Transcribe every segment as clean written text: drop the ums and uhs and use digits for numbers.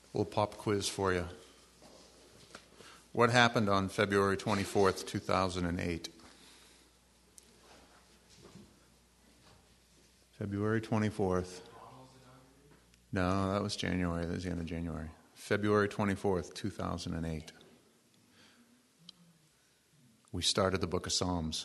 Little pop quiz for you. What happened on February 24th, 2008? February 24th. No, that was January. That was the end of January. February 24th, 2008. We started the book of Psalms.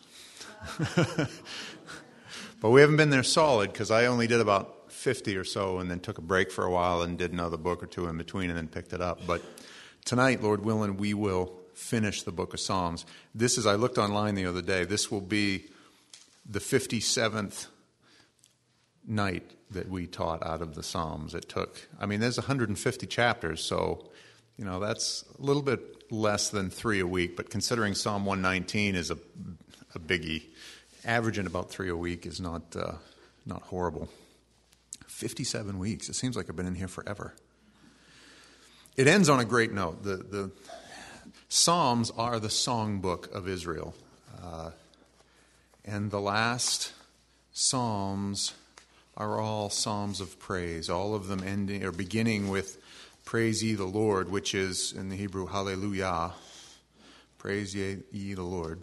But we haven't been there solid because I only did about 50 or so and then took a break for a while and did another book or two in between and then picked it up. But tonight, Lord willing, we will finish the book of Psalms. I looked online the other day, this will be the 57th night that we taught out of the Psalms. There's 150 chapters, so, that's a little bit less than 3 a week, but considering Psalm 119 is a biggie, averaging about 3 a week is not horrible. 57 weeks. It seems like I've been in here forever. It ends on a great note. The Psalms are the songbook of Israel. And the last Psalms are all Psalms of praise, all of them ending or beginning with praise ye the Lord, which is in the Hebrew, hallelujah. Praise ye the Lord.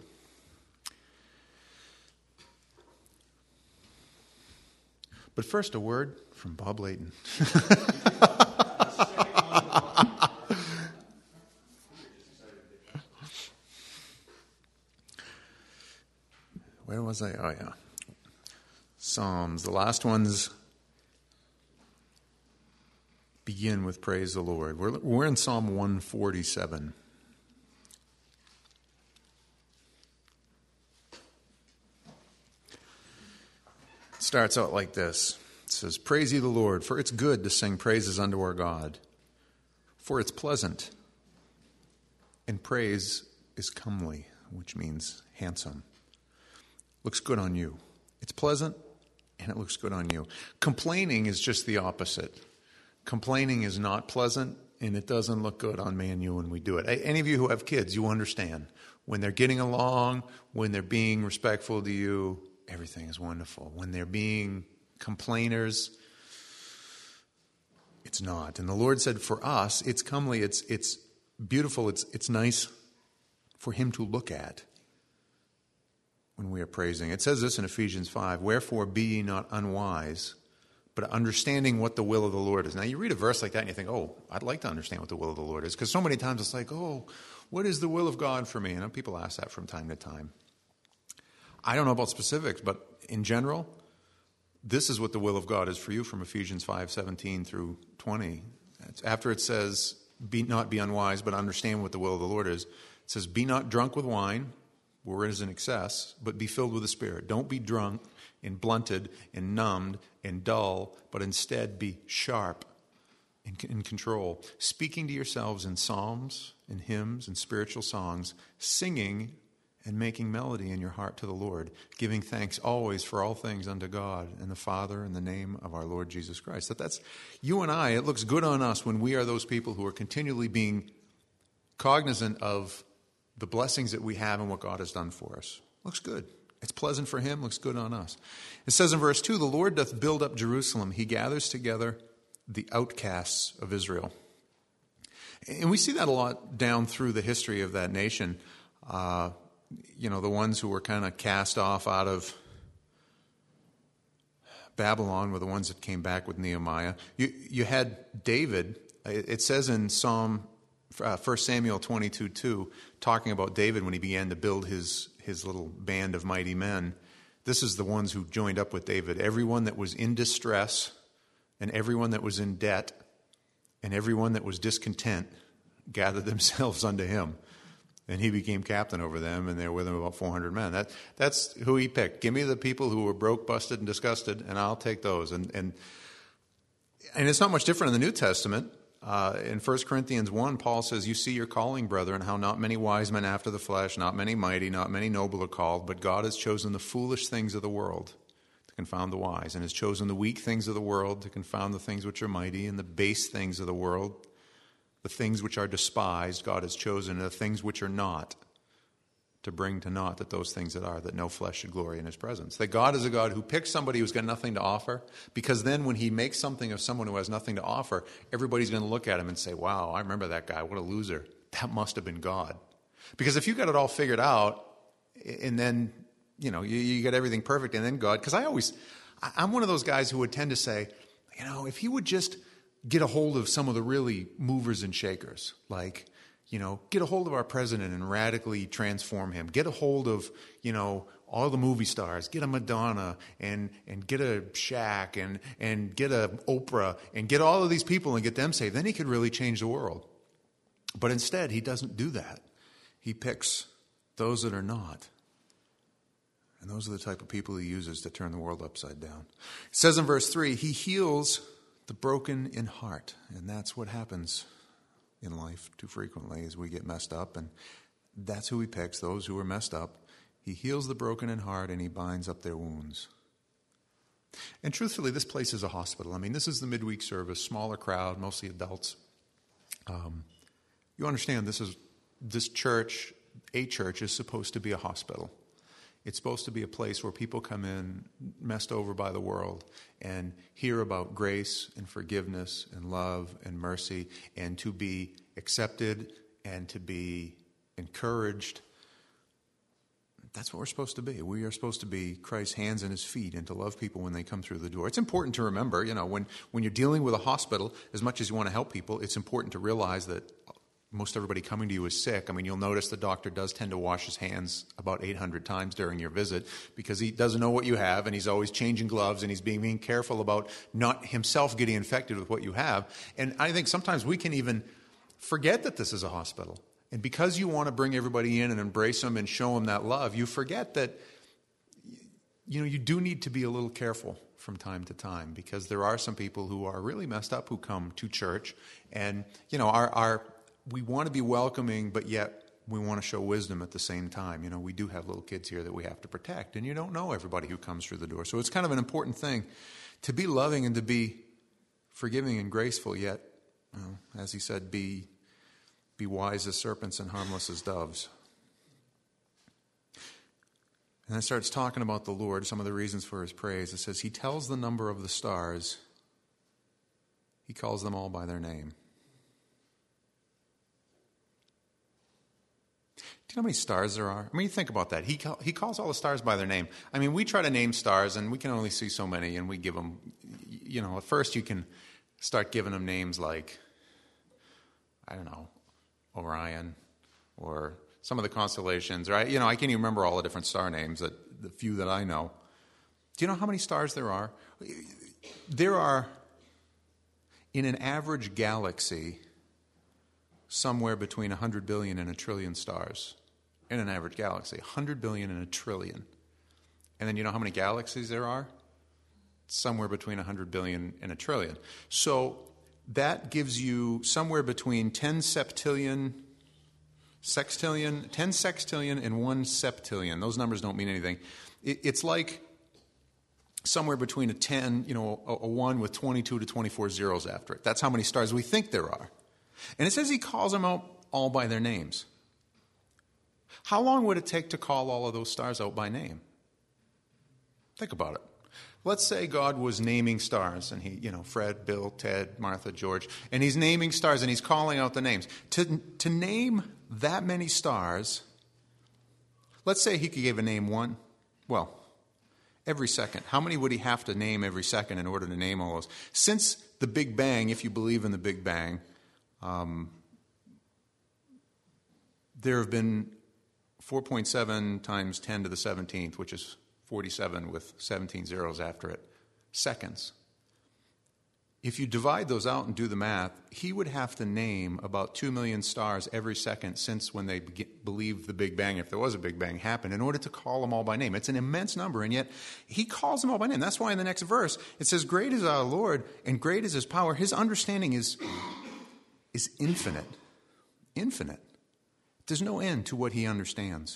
But first, a word from Bob Layton. Where was I? Oh, yeah. Psalms. The last ones begin with praise the Lord. We're in Psalm 147. It starts out like this. It says, praise ye the Lord, for it's good to sing praises unto our God, for it's pleasant, and praise is comely, which means handsome. Looks good on you. It's pleasant, and it looks good on you. Complaining is just the opposite. Complaining is not pleasant, and it doesn't look good on me and you when we do it. Any of you who have kids, you understand. When they're getting along, when they're being respectful to you, everything is wonderful. When they're being complainers, it's not. And the Lord said for us, it's comely, it's beautiful, it's nice for him to look at when we are praising. It says this in Ephesians 5, wherefore be ye not unwise, but understanding what the will of the Lord is. Now you read a verse like that and you think, oh, I'd like to understand what the will of the Lord is. Because so many times it's like, oh, what is the will of God for me? And people ask that from time to time. I don't know about specifics, but in general, this is what the will of God is for you from Ephesians 5:17 through 20. After it says, be unwise, but understand what the will of the Lord is. It says, be not drunk with wine, where it is in excess, but be filled with the Spirit. Don't be drunk and blunted and numbed and dull, but instead be sharp and in control, speaking to yourselves in psalms and hymns and spiritual songs, singing and making melody in your heart to the Lord, giving thanks always for all things unto God and the Father in the name of our Lord Jesus Christ. That's you and I. It looks good on us when we are those people who are continually being cognizant of the blessings that we have and what God has done for us. Looks good. It's pleasant for him, looks good on us. It says in verse 2, the Lord doth build up Jerusalem. He gathers together the outcasts of Israel. And we see that a lot down through the history of that nation. The ones who were kind of cast off out of Babylon were the ones that came back with Nehemiah. You had David. It says in 1 Samuel 22:2, talking about David when he began to build his little band of mighty men. This is the ones who joined up with David. Everyone that was in distress and everyone that was in debt and everyone that was discontent gathered themselves unto him. And he became captain over them, and there were with him about 400 men. That's who he picked. Give me the people who were broke, busted, and disgusted, and I'll take those. And it's not much different in the New Testament. In 1 Corinthians 1, Paul says, you see your calling, brethren, how not many wise men after the flesh, not many mighty, not many noble are called, but God has chosen the foolish things of the world to confound the wise, and has chosen the weak things of the world to confound the things which are mighty, and the base things of the world, the things which are despised, God has chosen, and the things which are not, to bring to naught that those things that are, that no flesh should glory in his presence. That God is a God who picks somebody who's got nothing to offer, because then when he makes something of someone who has nothing to offer, everybody's going to look at him and say, wow, I remember that guy, what a loser. That must have been God. Because if you got it all figured out, and then, you get everything perfect, and then God, because I'm one of those guys who would tend to say, if he would just get a hold of some of the really movers and shakers, like, get a hold of our president and radically transform him. Get a hold of, all the movie stars. Get a Madonna and get a Shaq and get a Oprah and get all of these people and get them saved. Then he could really change the world. But instead, he doesn't do that. He picks those that are not. And those are the type of people he uses to turn the world upside down. It says in verse 3, he heals the broken in heart. And that's what happens in life too frequently as we get messed up. And that's who he picks, those who are messed up. He heals the broken in heart and he binds up their wounds. And truthfully, this place is a hospital. I mean, this is the midweek service, smaller crowd, mostly adults. You understand this church, a church, is supposed to be a hospital. It's supposed to be a place where people come in messed over by the world and hear about grace and forgiveness and love and mercy, and to be accepted and to be encouraged. That's what we're supposed to be. We are supposed to be Christ's hands and his feet, and to love people when they come through the door. It's important to remember, when you're dealing with a hospital, as much as you want to help people, it's important to realize that most everybody coming to you is sick. I mean, you'll notice the doctor does tend to wash his hands about 800 times during your visit, because he doesn't know what you have, and he's always changing gloves, and he's being careful about not himself getting infected with what you have. And I think sometimes we can even forget that this is a hospital. And because you want to bring everybody in and embrace them and show them that love, you forget that you do need to be a little careful from time to time, because there are some people who are really messed up who come to church, and we want to be welcoming, but yet we want to show wisdom at the same time. We do have little kids here that we have to protect, and you don't know everybody who comes through the door. So it's kind of an important thing to be loving and to be forgiving and graceful, yet, as he said, be wise as serpents and harmless as doves. And then it starts talking about the Lord, some of the reasons for his praise. It says, he tells the number of the stars. He calls them all by their name. Do you know how many stars there are? I mean, you think about that. He calls all the stars by their name. I mean, we try to name stars, and we can only see so many, and we give them, at first you can start giving them names like, I don't know, Orion, or some of the constellations, right? I can't even remember all the different star names, the few that I know. Do you know how many stars there are? There are, in an average galaxy, somewhere between 100 billion and a trillion stars. In an average galaxy, 100 billion and a trillion. And then you know how many galaxies there are? Somewhere between 100 billion and a trillion. So that gives you somewhere between 10 sextillion and 1 septillion. Those numbers don't mean anything. It's like somewhere between a 10, a 1 with 22 to 24 zeros after it. That's how many stars we think there are. And it says he calls them out all by their names. How long would it take to call all of those stars out by name? Think about it. Let's say God was naming stars, and he, Fred, Bill, Ted, Martha, George, and he's naming stars, and he's calling out the names. To name that many stars, let's say he gave a name one, every second. How many would he have to name every second in order to name all those? Since the Big Bang, if you believe in the Big Bang, there have been 4.7 times 10 to the 17th, which is 47 with 17 zeros after it, seconds. If you divide those out and do the math, he would have to name about 2 million stars every second since when they believed the Big Bang, if there was a Big Bang, happened, in order to call them all by name. It's an immense number, and yet he calls them all by name. That's why in the next verse it says, great is our Lord, and great is his power. His understanding is infinite. Infinite. There's no end to what he understands.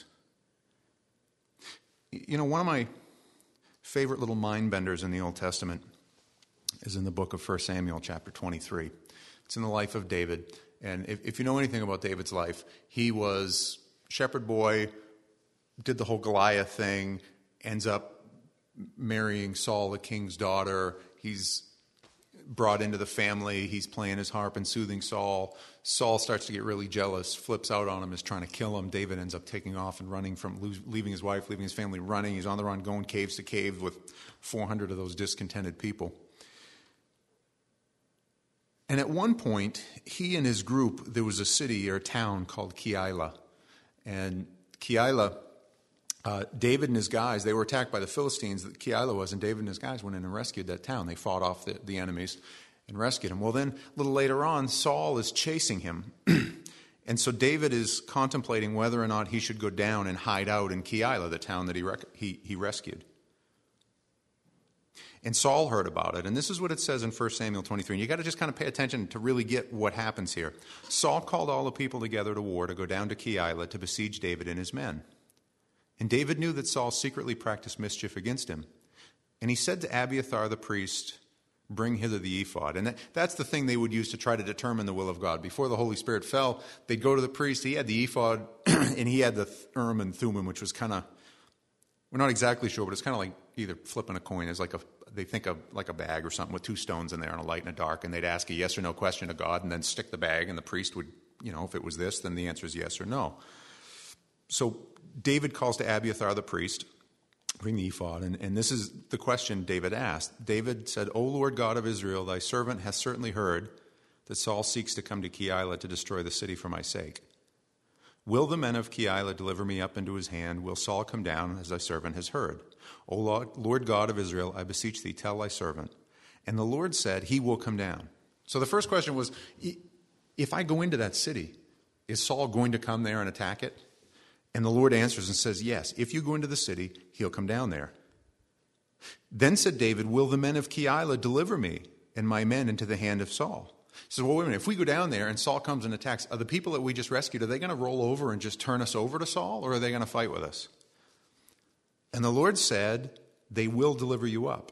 One of my favorite little mind benders in the Old Testament is in the book of 1 Samuel chapter 23. It's in the life of David. And if you know anything about David's life, he was shepherd boy, did the whole Goliath thing, ends up marrying Saul, the king's daughter. He's brought into the family. He's playing his harp and soothing Saul. Saul starts to get really jealous, flips out on him, is trying to kill him. David ends up taking off and running leaving his wife, leaving his family, running. He's on the run, going caves to caves with 400 of those discontented people. And at one point, he and his group, there was a city or a town called Keilah. And Keilah, David and his guys, they were attacked by the Philistines that Keilah was, and David and his guys went in and rescued that town. They fought off the enemies and rescued him. Well, then, a little later on, Saul is chasing him. And so David is contemplating whether or not he should go down and hide out in Keilah, the town that he rescued. And Saul heard about it. And this is what it says in 1 Samuel 23. And you got to just kind of pay attention to really get what happens here. Saul called all the people together to war to go down to Keilah to besiege David and his men. And David knew that Saul secretly practiced mischief against him. And he said to Abiathar the priest, "Bring hither the ephod." And that's the thing they would use to try to determine the will of God. Before the Holy Spirit fell, they'd go to the priest. He had the ephod, and he had the Urim and Thummim, which was kind of, we're not exactly sure, but it's kind of like either flipping a coin. It's like they think of like a bag or something with two stones in there and a light and a dark, and they'd ask a yes or no question to God and then stick the bag, and the priest would, if it was this, then the answer is yes or no. So David calls to Abiathar the priest, "Bring the ephod." And this is the question David asked. David said, "O Lord God of Israel, thy servant hath certainly heard that Saul seeks to come to Keilah to destroy the city for my sake. Will the men of Keilah deliver me up into his hand? Will Saul come down as thy servant has heard? O Lord God of Israel, I beseech thee, tell thy servant." And the Lord said, "He will come down." So the first question was, if I go into that city, is Saul going to come there and attack it? And the Lord answers and says, yes, if you go into the city, he'll come down there. Then said David, "Will the men of Keilah deliver me and my men into the hand of Saul?" He says, well, wait a minute, if we go down there and Saul comes and attacks, are the people that we just rescued, are they going to roll over and just turn us over to Saul, or are they going to fight with us? And the Lord said, "They will deliver you up."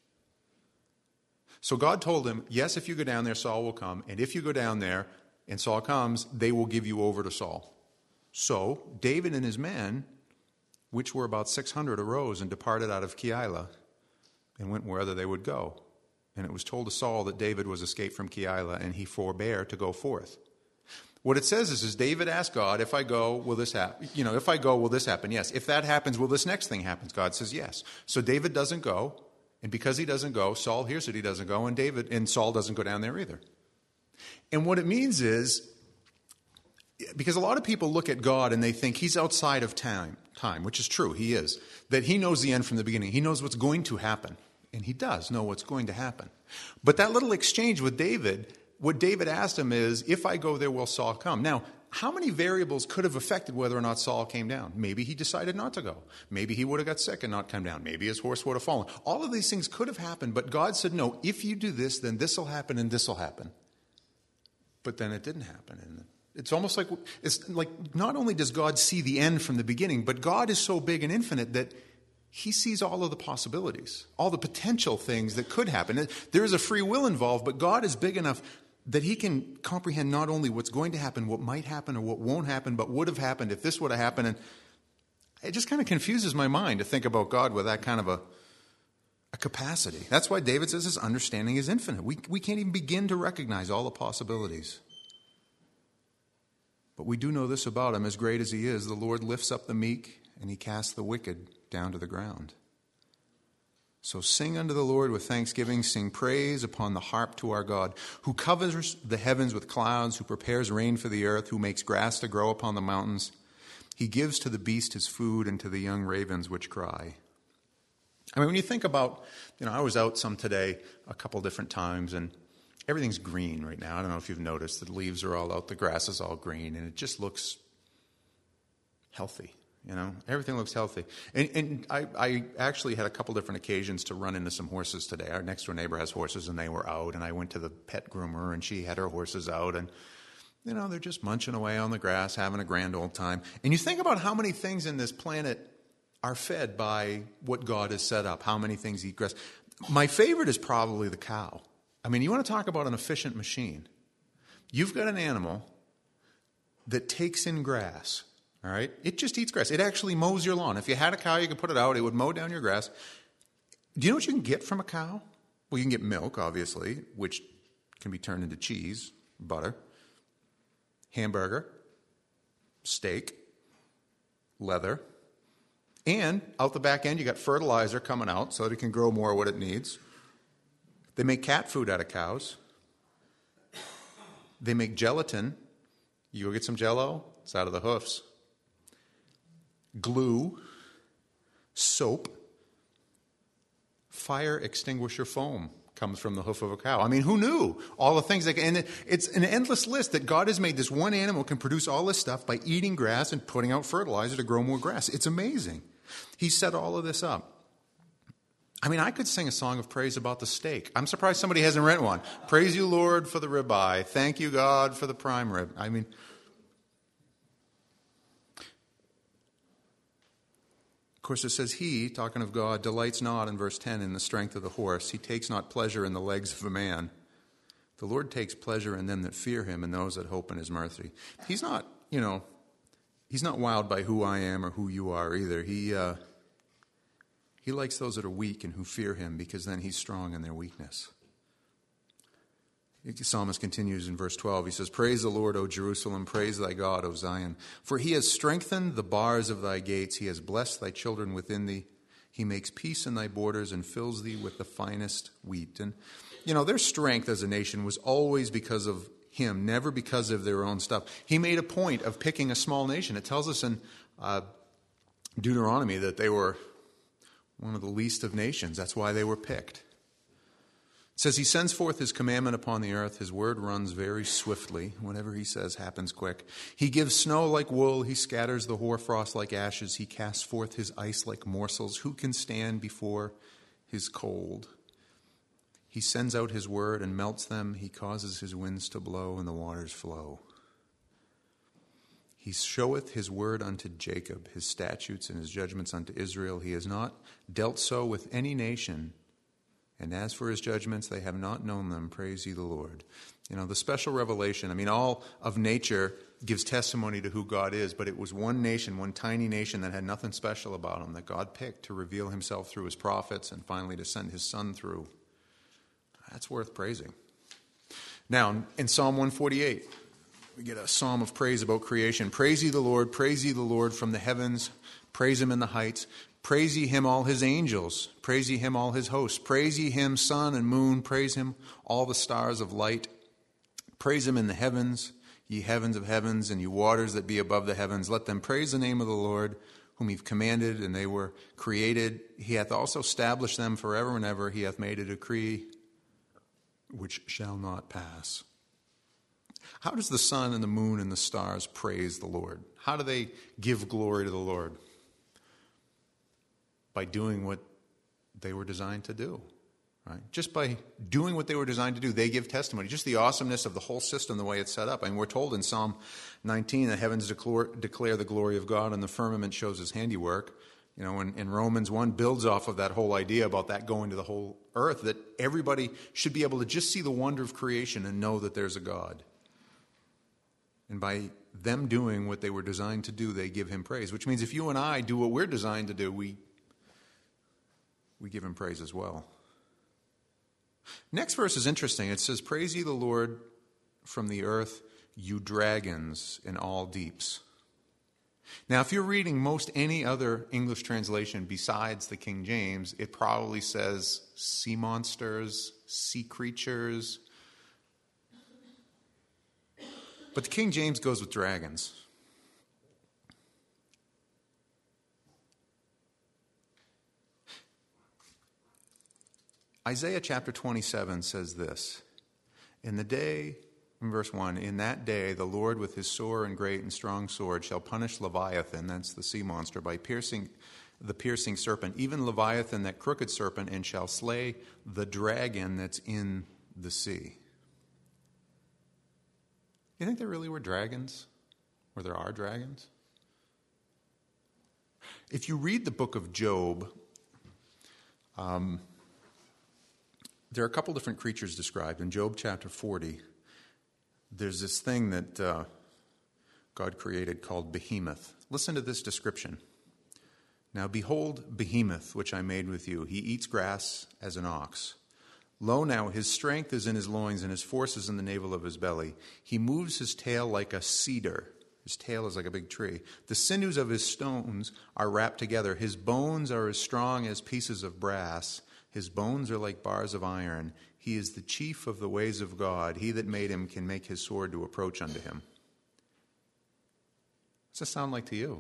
So God told him, yes, if you go down there, Saul will come. And if you go down there and Saul comes, they will give you over to Saul. So David and his men, which were about 600, arose and departed out of Keilah and went wherever they would go. And it was told to Saul that David was escaped from Keilah, and he forbore to go forth. What it says is David asked God, if I go, will this happen? If I go, will this happen? Yes. If that happens, will this next thing happen? God says yes. So David doesn't go, and because he doesn't go, Saul hears that he doesn't go, and Saul doesn't go down there either. And what it means is, because a lot of people look at God and they think he's outside of time, which is true, he is, that he knows the end from the beginning. He knows what's going to happen, and he does know what's going to happen. But that little exchange with David, what David asked him is, if I go there, will Saul come? Now, how many variables could have affected whether or not Saul came down? Maybe he decided not to go. Maybe he would have got sick and not come down. Maybe his horse would have fallen. All of these things could have happened, but God said, no, if you do this, then this will happen and this will happen. But then it didn't happen. And it's almost like, not only does God see the end from the beginning, but God is so big and infinite that he sees all of the possibilities, all the potential things that could happen. There is a free will involved, but God is big enough that he can comprehend not only what's going to happen, what might happen or what won't happen, but would have happened if this would have happened. And it just kind of confuses my mind to think about God with that kind of a capacity. That's why David says his understanding is infinite. We can't even begin to recognize all the possibilities. But we do know this about him: as great as he is, the Lord lifts up the meek and he casts the wicked down to the ground. So sing unto the Lord with thanksgiving, sing praise upon the harp to our God, who covers the heavens with clouds, who prepares rain for the earth, who makes grass to grow upon the mountains. He gives to the beast his food, and to the young ravens which cry. I mean, when you think about, I was out some today a couple different times, and everything's green right now. I don't know if you've noticed, the leaves are all out, the grass is all green, and it just looks healthy. Everything looks healthy. And I actually had a couple different occasions to run into some horses today. Our next door neighbor has horses, and they were out, and I went to the pet groomer, and she had her horses out, and they're just munching away on the grass, having a grand old time. And you think about how many things in this planet are fed by what God has set up, how many things eat grass. My favorite is probably the cow. I mean, you want to talk about an efficient machine. You've got an animal that takes in grass, All right? It just eats grass. It actually mows your lawn. If you had a cow, you could put it out. It would mow down your grass. Do you know what you can get from a cow? Well, you can get milk, obviously, which can be turned into cheese, butter, hamburger, steak, leather, and out the back end, you got fertilizer coming out so that it can grow more of what it needs. They make cat food out of cows. They make gelatin. You go get some Jell-O, it's out of the hoofs. Glue, soap, fire extinguisher foam comes from the hoof of a cow. I mean, who knew all the things and it's an endless list that God has made. This one animal can produce all this stuff by eating grass and putting out fertilizer to grow more grass. It's amazing. He set all of this up. I mean, I could sing a song of praise about the steak. I'm surprised somebody hasn't written one. Praise you, Lord, for the ribeye. Thank you, God, for the prime rib. I mean, of course, it says he, talking of God, delights not, in verse 10, in the strength of the horse. He takes not pleasure in the legs of a man. The Lord takes pleasure in them that fear him and those that hope in his mercy. He's not, he's not wowed by who I am or who you are either. He likes those that are weak and who fear him, because then he's strong in their weakness. The psalmist continues in verse 12. He says, praise the Lord, O Jerusalem. Praise thy God, O Zion. For he has strengthened the bars of thy gates. He has blessed thy children within thee. He makes peace in thy borders and fills thee with the finest wheat. And, their strength as a nation was always because of him, never because of their own stuff. He made a point of picking a small nation. It tells us in Deuteronomy that they were one of the least of nations. That's why they were picked. It says he sends forth his commandment upon the earth. His word runs very swiftly. Whatever he says happens quick. He gives snow like wool. He scatters the hoarfrost like ashes. He casts forth his ice like morsels. Who can stand before his cold? He sends out his word and melts them. He causes his winds to blow and the waters flow. He showeth his word unto Jacob, his statutes and his judgments unto Israel. He has not dealt so with any nation. And as for his judgments, they have not known them. Praise ye the Lord. The special revelation, all of nature gives testimony to who God is, but it was one nation, one tiny nation that had nothing special about him that God picked to reveal himself through his prophets and finally to send his son through. That's worth praising. Now, in Psalm 148, we get a psalm of praise about creation. Praise ye the Lord from the heavens. Praise him in the heights. Praise ye him, all his angels. Praise ye him, all his hosts. Praise ye him, sun and moon. Praise him, all the stars of light. Praise him in the heavens, ye heavens of heavens, and ye waters that be above the heavens. Let them praise the name of the Lord, whom he've commanded, and they were created. He hath also established them forever and ever. He hath made a decree which shall not pass. How does the sun and the moon and the stars praise the Lord? How do they give glory to the Lord? By doing what they were designed to do, right? Just by doing what they were designed to do, they give testimony. Just the awesomeness of the whole system, the way it's set up. And we're told in Psalm 19, the heavens declare the glory of God, and the firmament shows his handiwork. In Romans 1 builds off of that whole idea about that going to the whole earth, that everybody should be able to just see the wonder of creation and know that there's a God. And by them doing what they were designed to do, they give him praise, which means if you and I do what we're designed to do, we give him praise as well. Next verse is interesting. It says, praise ye the Lord from the earth, you dragons in all deeps. Now, if you're reading most any other English translation besides the King James, it probably says sea monsters, sea creatures. But the King James goes with dragons. Isaiah chapter 27 says this, in verse 1, in that day the Lord with his sore and great and strong sword shall punish Leviathan, that's the sea monster, by piercing the piercing serpent, even Leviathan, that crooked serpent, and shall slay the dragon that's in the sea. You think there really were dragons? Or there are dragons? If you read the book of Job, there are a couple different creatures described. In Job chapter 40, there's this thing that God created called Behemoth. Listen to this description. Now behold Behemoth, which I made with you. He eats grass as an ox. Lo now, his strength is in his loins, and his force is in the navel of his belly. He moves his tail like a cedar. His tail is like a big tree. The sinews of his stones are wrapped together. His bones are as strong as pieces of brass. His bones are like bars of iron. He is the chief of the ways of God. He that made him can make his sword to approach unto him. What's that sound like to you?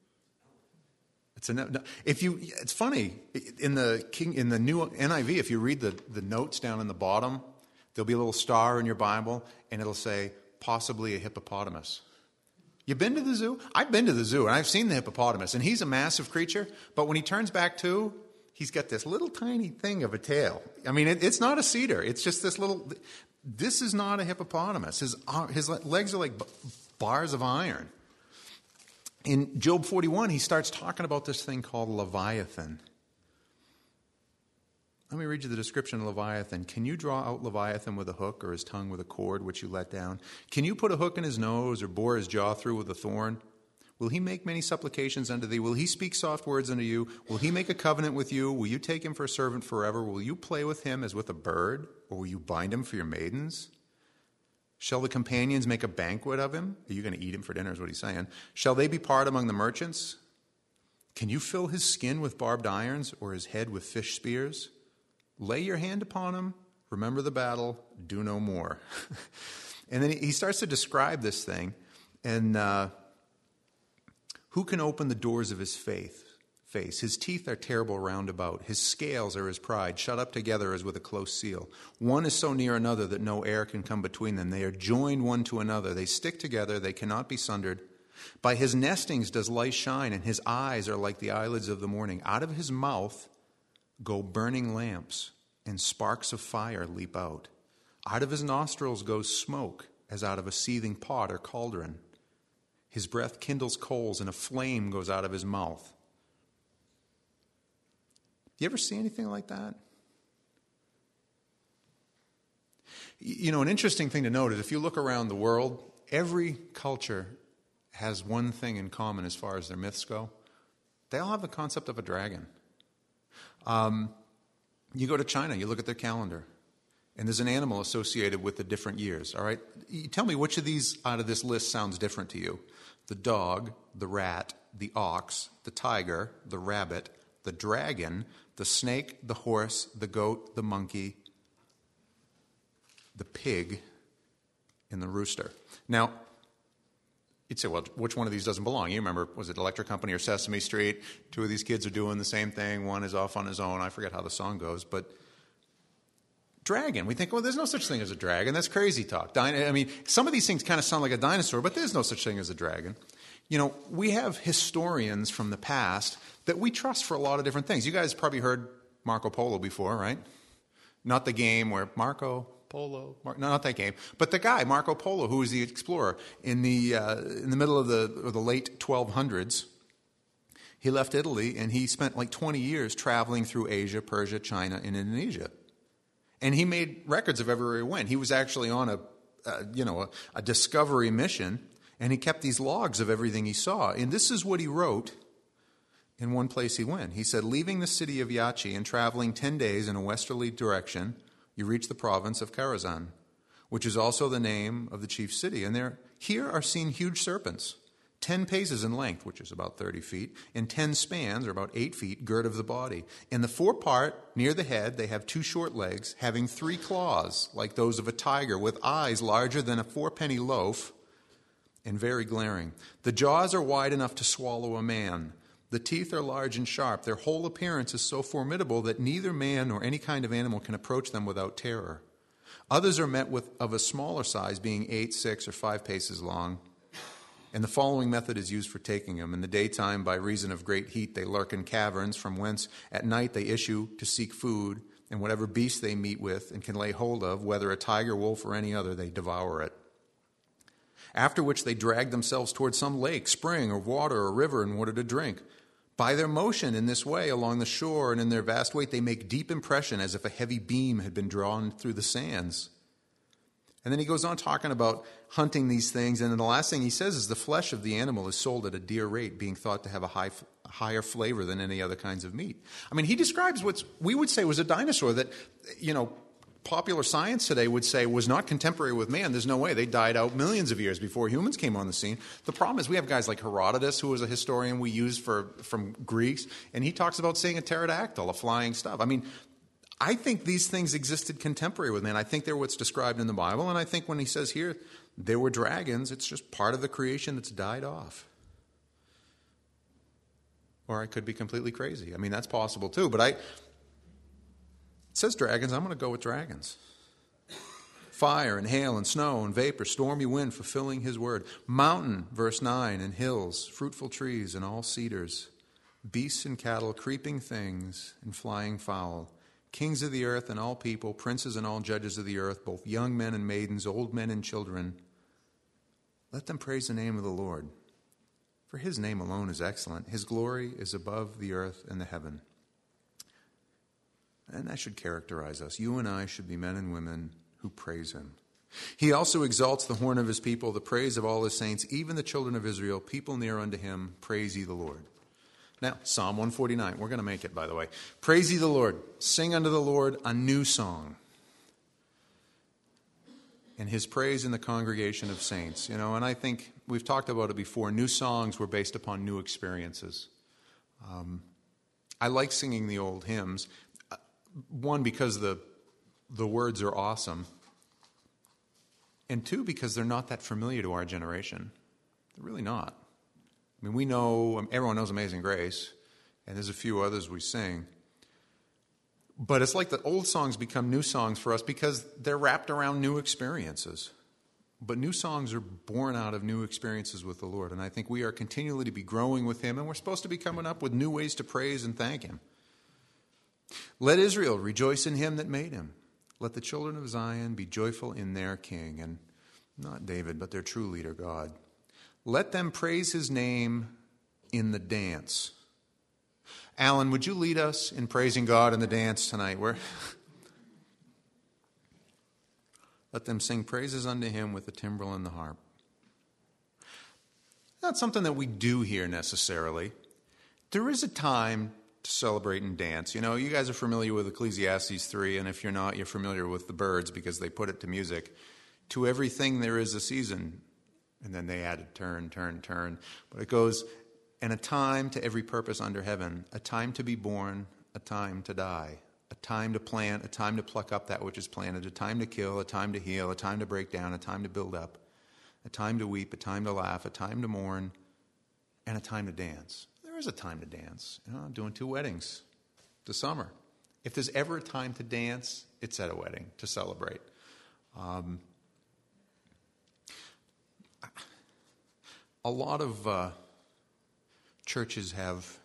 It's funny in the new NIV. If you read the notes down in the bottom, there'll be a little star in your Bible, and it'll say possibly a hippopotamus. You been to the zoo? I've been to the zoo, and I've seen the hippopotamus, and he's a massive creature. But when he turns back to, he's got this little tiny thing of a tail. I mean, it's not a cedar. It's just this little. This is not a hippopotamus. His legs are like bars of iron. In Job 41, he starts talking about this thing called Leviathan. Let me read you the description of Leviathan. Can you draw out Leviathan with a hook, or his tongue with a cord which you let down? Can you put a hook in his nose, or bore his jaw through with a thorn? Will he make many supplications unto thee? Will he speak soft words unto you? Will he make a covenant with you? Will you take him for a servant forever? Will you play with him as with a bird? Or will you bind him for your maidens? Shall the companions make a banquet of him? Are you going to eat him for dinner is what he's saying. Shall they be part among the merchants? Can you fill his skin with barbed irons, or his head with fish spears? Lay your hand upon him. Remember the battle. Do no more. And then he starts to describe this thing. And who can open the doors of his face? His teeth are terrible round about. His scales are his pride, shut up together as with a close seal. One is so near another that no air can come between them. They are joined one to another. They stick together. They cannot be sundered. By his nestings does light shine, and his eyes are like the eyelids of the morning. Out of his mouth go burning lamps, and sparks of fire leap out. Out of his nostrils goes smoke, as out of a seething pot or cauldron. His breath kindles coals, and a flame goes out of his mouth. You ever see anything like that? You know, an interesting thing to note is if you look around the world, every culture has one thing in common as far as their myths go. They all have the concept of a dragon. You go to China, you look at their calendar, and there's an animal associated with the different years, all right? You tell me which of these out of this list sounds different to you. The dog, the rat, the ox, the tiger, the rabbit, the dragon, the snake, the horse, the goat, the monkey, the pig, and the rooster. Now, you'd say, well, which one of these doesn't belong? You remember, was it Electric Company or Sesame Street? Two of these kids are doing the same thing. One is off on his own. I forget how the song goes. But dragon, we think, well, there's no such thing as a dragon. That's crazy talk. I mean, some of these things kind of sound like a dinosaur, but there's no such thing as a dragon. You know, we have historians from the past that we trust for a lot of different things. You guys probably heard Marco Polo before, right? Not the game where Marco Polo, no, not that game, but the guy, Marco Polo, who was the explorer in the middle of the late 1200s. He left Italy, and he spent like 20 years traveling through Asia, Persia, China, and Indonesia. And he made records of everywhere he went. He was actually on a discovery mission, and he kept these logs of everything he saw. And this is what he wrote in one place he went. He said, leaving the city of Yachi and traveling 10 days in a westerly direction, you reach the province of Karazhan, which is also the name of the chief city. And here are seen huge serpents, 10 paces in length, which is about 30 feet, and 10 spans, or about 8 feet, gird of the body. In the forepart, near the head, they have 2 short legs, having 3 claws, like those of a tiger, with eyes larger than a 4-penny loaf, and very glaring. The jaws are wide enough to swallow a man. The teeth are large and sharp. Their whole appearance is so formidable that neither man nor any kind of animal can approach them without terror. Others are met with of a smaller size, being 8, 6, or 5 paces long. And the following method is used for taking them. In the daytime, by reason of great heat, they lurk in caverns, from whence at night they issue to seek food, and whatever beast they meet with and can lay hold of, whether a tiger, wolf, or any other, they devour it. After which they drag themselves towards some lake, spring, or water, or river in order to drink. By their motion in this way along the shore and in their vast weight, they make deep impression as if a heavy beam had been drawn through the sands. And then he goes on talking about hunting these things. And then the last thing he says is the flesh of the animal is sold at a dear rate, being thought to have a higher flavor than any other kinds of meat. I mean, he describes what we would say was a dinosaur that, popular science today would say was not contemporary with man. There's no way. They died out millions of years before humans came on the scene. The problem is we have guys like Herodotus, who was a historian we use from Greeks, and he talks about seeing a pterodactyl, a flying stuff. I mean, I think these things existed contemporary with man. I think they're what's described in the Bible, and I think when he says here there were dragons, it's just part of the creation that's died off. Or I could be completely crazy. I mean, that's possible too, but it says dragons, I'm going to go with dragons. Fire and hail and snow and vapor, stormy wind fulfilling his word. Mountain, verse 9, and hills, fruitful trees and all cedars. Beasts and cattle, creeping things and flying fowl. Kings of the earth and all people, princes and all judges of the earth, both young men and maidens, old men and children. Let them praise the name of the Lord. For his name alone is excellent. His glory is above the earth and the heaven. And that should characterize us. You and I should be men and women who praise him. He also exalts the horn of his people, the praise of all his saints, even the children of Israel, people near unto him. Praise ye the Lord. Now, Psalm 149. We're going to make it, by the way. Praise ye the Lord. Sing unto the Lord a new song. And his praise in the congregation of saints. And I think we've talked about it before. New songs were based upon new experiences. I like singing the old hymns. One, because the words are awesome. And two, because they're not that familiar to our generation. They're really not. I mean, we know, everyone knows Amazing Grace, and there's a few others we sing. But it's like the old songs become new songs for us because they're wrapped around new experiences. But new songs are born out of new experiences with the Lord. And I think we are continually to be growing with him, and we're supposed to be coming up with new ways to praise and thank him. Let Israel rejoice in him that made him. Let the children of Zion be joyful in their king, and not David, but their true leader, God. Let them praise his name in the dance. Alan, would you lead us in praising God in the dance tonight? Let them sing praises unto him with the timbrel and the harp. Not something that we do here necessarily. There is a time to celebrate and dance. You guys are familiar with Ecclesiastes 3, and if you're not, you're familiar with the birds because they put it to music. To everything there is a season. And then they added turn, turn, turn. But it goes, and a time to every purpose under heaven, a time to be born, a time to die, a time to plant, a time to pluck up that which is planted, a time to kill, a time to heal, a time to break down, a time to build up, a time to weep, a time to laugh, a time to mourn, and a time to dance. There is a time to dance. I'm doing 2 weddings this summer. If there's ever a time to dance, it's at a wedding, to celebrate. A lot of churches have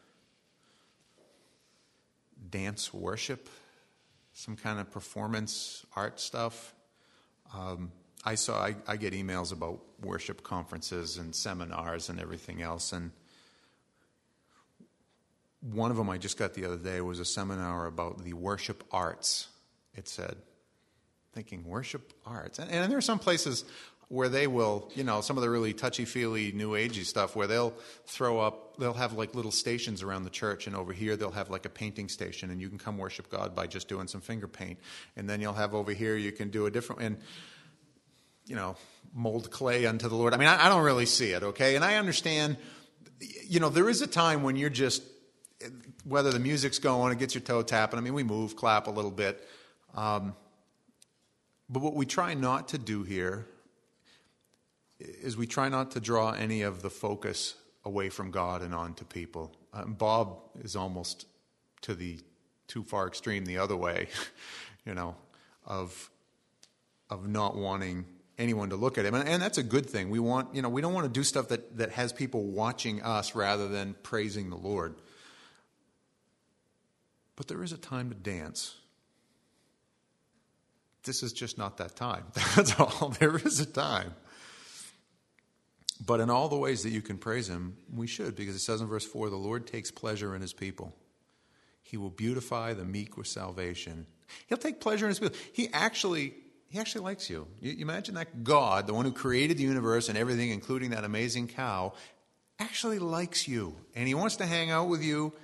dance worship, some kind of performance art stuff. I get emails about worship conferences and seminars and everything else, and one of them I just got the other day was a seminar about the worship arts, it said. Thinking, worship arts? And there are some places where they will, some of the really touchy-feely, new agey stuff where they'll have like little stations around the church, and over here they'll have like a painting station, and you can come worship God by just doing some finger paint. And then you'll have over here, you can do a different, and, mold clay unto the Lord. I mean, I don't really see it, okay? And I understand, there is a time when you're just, whether the music's going, it gets your toe tapping. I mean, we move, clap a little bit. But what we try not to do here is we try not to draw any of the focus away from God and on to people. Bob is almost to the too far extreme the other way, of not wanting anyone to look at him. And that's a good thing. We want, we don't want to do stuff that has people watching us rather than praising the Lord. But there is a time to dance. This is just not that time. That's all. There is a time. But in all the ways that you can praise him, we should, because it says in verse 4, the Lord takes pleasure in his people. He will beautify the meek with salvation. He'll take pleasure in his people. He actually likes you. You imagine that God, the one who created the universe and everything, including that amazing cow, actually likes you. And he wants to hang out with you.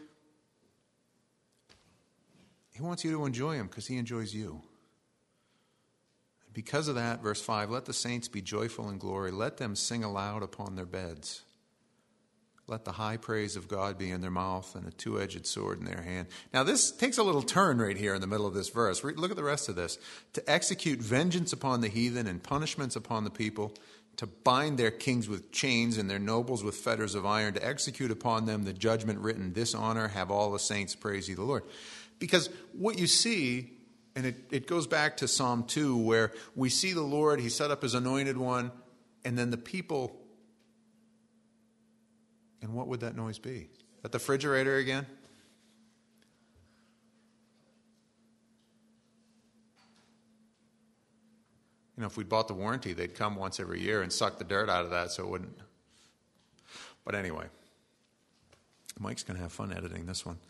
He wants you to enjoy him because he enjoys you. Because of that, verse 5, let the saints be joyful in glory. Let them sing aloud upon their beds. Let the high praise of God be in their mouth and a two-edged sword in their hand. Now this takes a little turn right here in the middle of this verse. Look at the rest of this. To execute vengeance upon the heathen and punishments upon the people, to bind their kings with chains and their nobles with fetters of iron, to execute upon them the judgment written, this honor have all the saints, praise ye the Lord. Because what you see, and it goes back to Psalm 2, where we see the Lord, he set up his anointed one, and then the people. And what would that noise be? At the refrigerator again? You know, if we'd bought the warranty, they'd come once every year and suck the dirt out of that so it wouldn't. But anyway, Mike's going to have fun editing this one.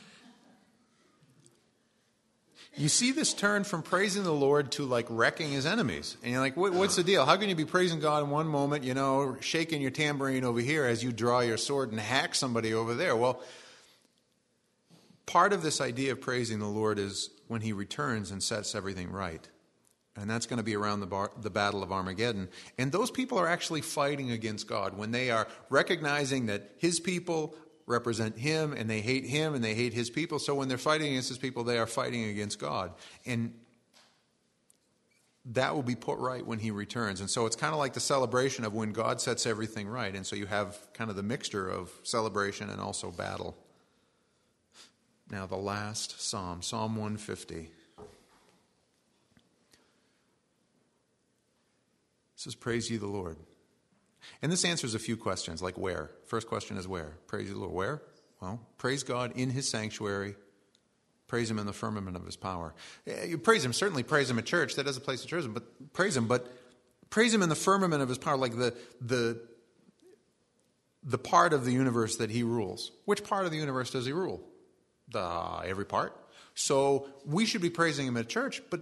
You see this turn from praising the Lord to like wrecking his enemies. And you're like, what's the deal? How can you be praising God in one moment, you know, shaking your tambourine over here as you draw your sword and hack somebody over there? Well, part of this idea of praising the Lord is when he returns and sets everything right. And that's going to be around the Battle of Armageddon. And those people are actually fighting against God when they are recognizing that his people represent him and they hate his people. So when they're fighting against his people, they are fighting against God. And that will be put right when he returns. And so it's kind of like the celebration of when God sets everything right. And so you have kind of the mixture of celebration and also battle. Now the last psalm, Psalm 150. It says, praise ye the Lord. And this answers a few questions, like where? First question is where? Praise the Lord. Where? Well, praise God in his sanctuary. Praise him in the firmament of his power. You praise him, certainly praise him at church. That is a place to church him, but praise him in the firmament of his power, like the part of the universe that he rules. Which part of the universe does he rule? Every part. So we should be praising him at church, but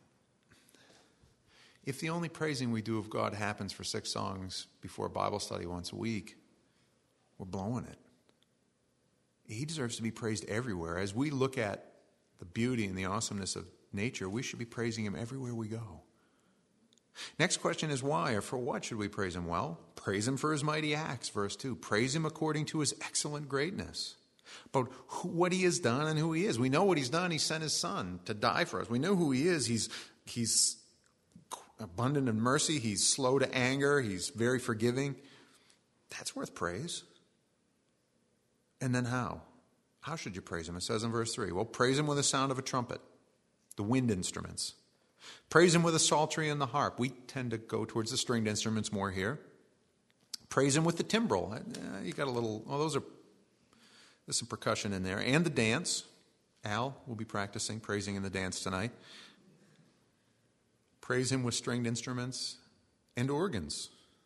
if the only praising we do of God happens for 6 songs before Bible study once a week, we're blowing it. He deserves to be praised everywhere. As we look at the beauty and the awesomeness of nature, we should be praising him everywhere we go. Next question is why or for what should we praise him? Well, praise him for his mighty acts, verse 2. Praise him according to his excellent greatness. But what he has done and who he is. We know what he's done. He sent his son to die for us. We know who he is. He's abundant in mercy. He's slow to anger. He's very forgiving. That's worth praise. And then how? How should you praise him? It says in verse 3, well, praise him with the sound of a trumpet, the wind instruments. Praise him with a psaltery and the harp. We tend to go towards the stringed instruments more here. Praise him with the timbrel. You got a little, there's some percussion in there. And the dance. Al will be practicing praising in the dance tonight. Praise him with stringed instruments and organs.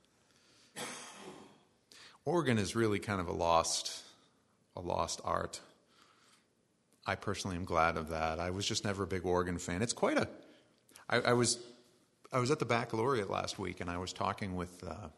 Organ is really kind of a lost art. I personally am glad of that. I was just never a big organ fan. It's quite a... I was at the baccalaureate last week, and I was talking with the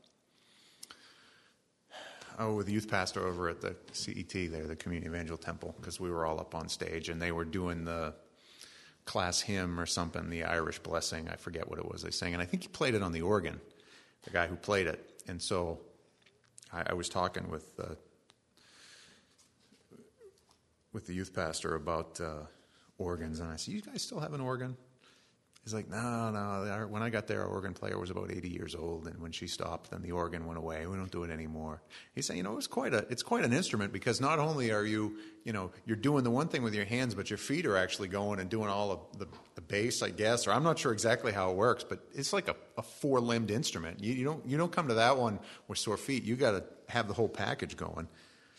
youth pastor over at the CET there, the Community Evangel Temple, because we were all up on stage, and they were doing the class hymn or something, the Irish Blessing. I forget what it was they sang, and I think he played it on the organ, the guy who played it. And so I was talking with the youth pastor about organs, and I said, you guys still have an organ? He's like, no. When I got there, our organ player was about 80 years old, and when she stopped, then the organ went away. We don't do it anymore. He said, it's quite an instrument, because not only are you're doing the one thing with your hands, but your feet are actually going and doing all of the bass, I guess, or I'm not sure exactly how it works, but it's like a 4-limbed instrument. You don't come to that one with sore feet. You got to have the whole package going.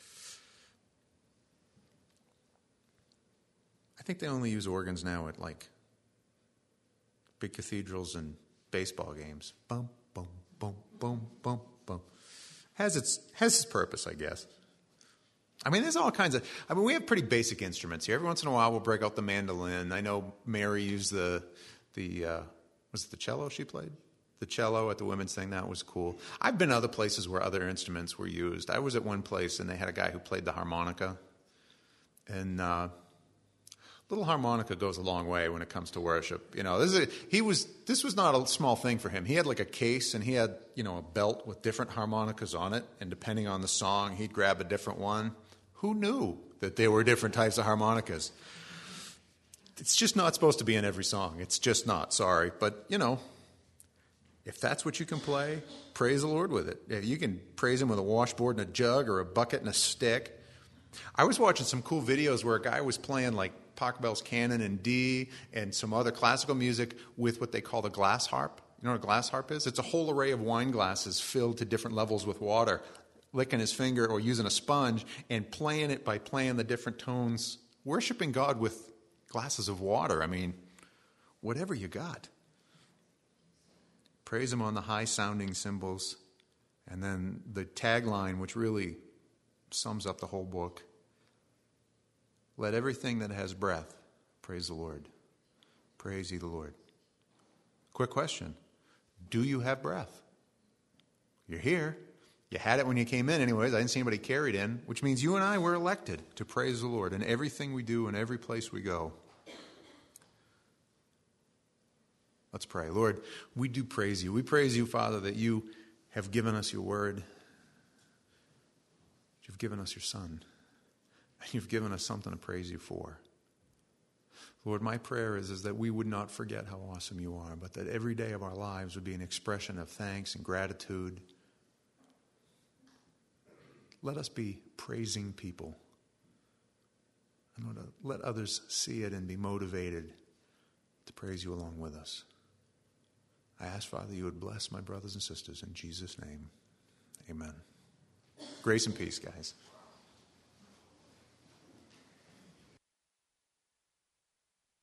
I think they only use organs now at like big cathedrals and baseball games. Bum, bum, bum, bum, bum, bum. Has its purpose, I guess. I mean, there's all kinds of... we have pretty basic instruments here. Every once in a while, we'll break out the mandolin. I know Mary used the Was it the cello she played? The cello at the women's thing, that was cool. I've been other places where other instruments were used. I was at one place and they had a guy who played the harmonica. And little harmonica goes a long way when it comes to worship. You know, this was not a small thing for him. He had like a case and he had, you know, a belt with different harmonicas on it. And depending on the song, he'd grab a different one. Who knew that there were different types of harmonicas? It's just not supposed to be in every song. It's just not, sorry. But, you know, if that's what you can play, praise the Lord with it. You can praise him with a washboard and a jug or a bucket and a stick. I was watching some cool videos where a guy was playing like Pachelbel's Canon in D and some other classical music with what they call the glass harp. You know what a glass harp is? It's a whole array of wine glasses filled to different levels with water, licking his finger or using a sponge and playing it by playing the different tones, worshiping God with glasses of water. I mean, whatever you got. Praise him on the high-sounding cymbals. And then the tagline, which really sums up the whole book. Let everything that has breath praise the Lord. Praise ye the Lord. Quick question. Do you have breath? You're here. You had it when you came in anyways. I didn't see anybody carried in, which means you and I were elected to praise the Lord in everything we do and every place we go. Let's pray. Lord, we do praise you. We praise you, Father, that you have given us your word. You've given us your Son. And you've given us something to praise you for. Lord, my prayer is that we would not forget how awesome you are, but that every day of our lives would be an expression of thanks and gratitude. Let us be praising people. And Lord, let others see it and be motivated to praise you along with us. I ask, Father, you would bless my brothers and sisters in Jesus' name. Amen. Grace and peace, guys.